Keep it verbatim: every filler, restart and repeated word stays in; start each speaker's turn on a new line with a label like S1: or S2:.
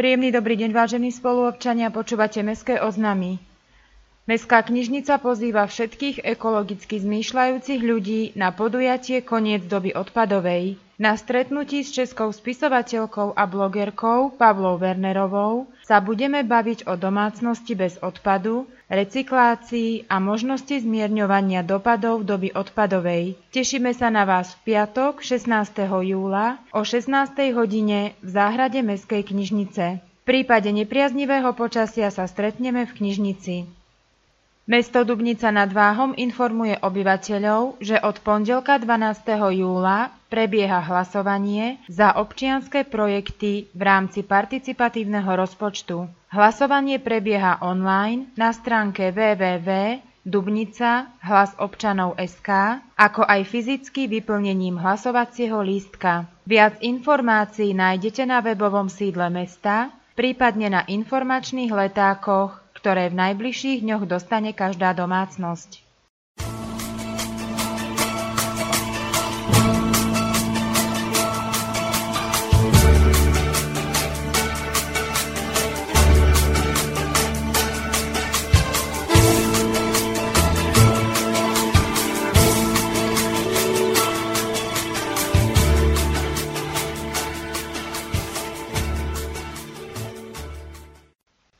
S1: Príjemný dobrý deň, vážení spoluobčania, počúvate Mestské oznámy. Mestská knižnica pozýva všetkých ekologicky zmýšľajúcich ľudí na podujatie Koniec doby odpadovej. Na stretnutí s českou spisovateľkou a blogerkou Pavlou Wernerovou sa budeme baviť o domácnosti bez odpadu, recyklácii a možnosti zmierňovania dopadov doby odpadovej. Tešíme sa na vás v piatok šestnásteho júla o šestnástej hodine v záhrade Mestskej knižnice. V prípade nepriaznivého počasia sa stretneme v knižnici. Mesto Dubnica nad Váhom informuje obyvateľov, že od pondelka dvanásteho júla prebieha hlasovanie za občianske projekty v rámci participatívneho rozpočtu. Hlasovanie prebieha online na stránke w w w bodka dubnica hlas občanov bodka es ká, ako aj fyzicky vyplnením hlasovacieho lístka. Viac informácií nájdete na webovom sídle mesta, prípadne na informačných letákoch, ktoré v najbližších dňoch dostane každá domácnosť.